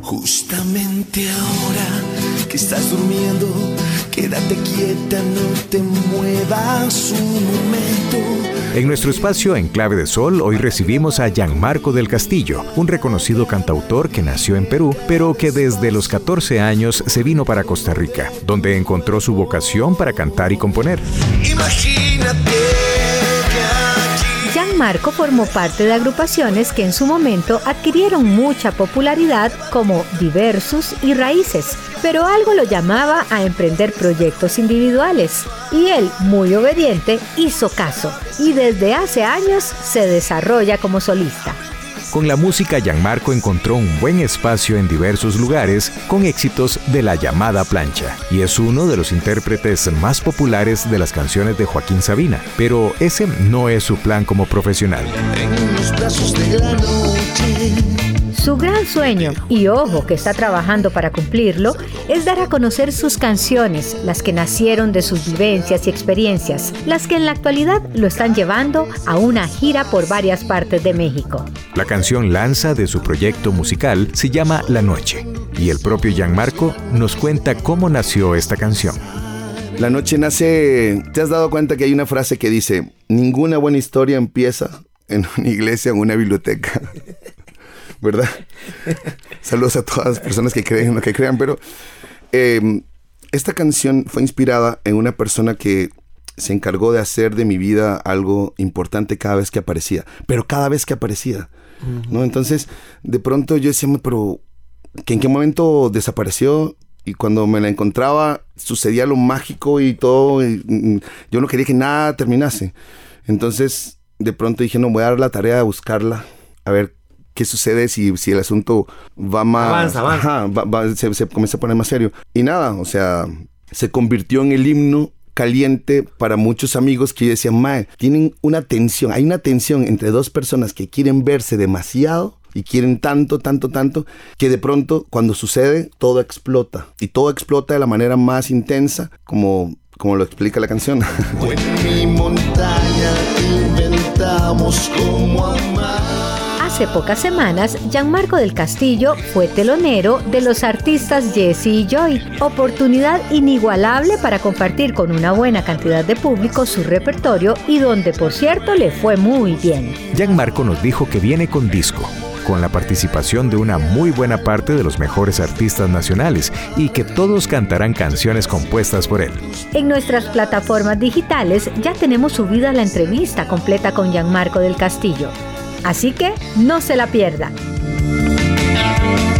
Justamente ahora que estás durmiendo, quédate quieta, no te muevas un momento. En nuestro espacio En Clave de Sol, hoy recibimos a Gianmarco del Castillo, un reconocido cantautor que nació en Perú, pero que desde los 14 años se vino para Costa Rica, donde encontró su vocación para cantar y componer. Imagínate. Gianmarco formó parte de agrupaciones que en su momento adquirieron mucha popularidad como Diversus y Raíces, pero algo lo llamaba a emprender proyectos individuales y él, muy obediente, hizo caso y desde hace años se desarrolla como solista. Con la música, Gianmarco encontró un buen espacio en diversos lugares con éxitos de la llamada plancha y es uno de los intérpretes más populares de las canciones de Joaquín Sabina, pero ese no es su plan como profesional. En los brazos de la noche. Su gran sueño, y ojo que está trabajando para cumplirlo, es dar a conocer sus canciones, las que nacieron de sus vivencias y experiencias, las que en la actualidad lo están llevando a una gira por varias partes de México. La canción Lanza de su proyecto musical se llama La Noche, y el propio Gianmarco nos cuenta cómo nació esta canción. La noche nace, ¿te has dado cuenta que hay una frase que dice, ninguna buena historia empieza en una iglesia o en una biblioteca? ¿Verdad? Saludos a todas las personas que creen en lo que crean, pero esta canción fue inspirada en una persona que se encargó de hacer de mi vida algo importante cada vez que aparecía, pero cada vez que aparecía, ¿no? Entonces, de pronto yo decía, pero ¿en qué momento desapareció? Y cuando me la encontraba, sucedía lo mágico y todo, y yo no quería que nada terminase. Entonces, de pronto dije, no, voy a dar la tarea de buscarla, a ver qué sucede si el asunto va más... Avanza. Ajá, se comienza a poner más serio. Y nada, o sea, se convirtió en el himno caliente para muchos amigos que decían, mae, tienen una tensión, hay una tensión entre dos personas que quieren verse demasiado y quieren tanto, que de pronto cuando sucede todo explota. Y todo explota de la manera más intensa, como lo explica la canción. En mi montaña inventamos cómo amar. Hace pocas semanas, Gianmarco del Castillo fue telonero de los artistas Jesse y Joy, oportunidad inigualable para compartir con una buena cantidad de público su repertorio y donde, por cierto, le fue muy bien. Gianmarco nos dijo que viene con disco, con la participación de una muy buena parte de los mejores artistas nacionales y que todos cantarán canciones compuestas por él. En nuestras plataformas digitales ya tenemos subida la entrevista completa con Gianmarco del Castillo. Así que no se la pierdan.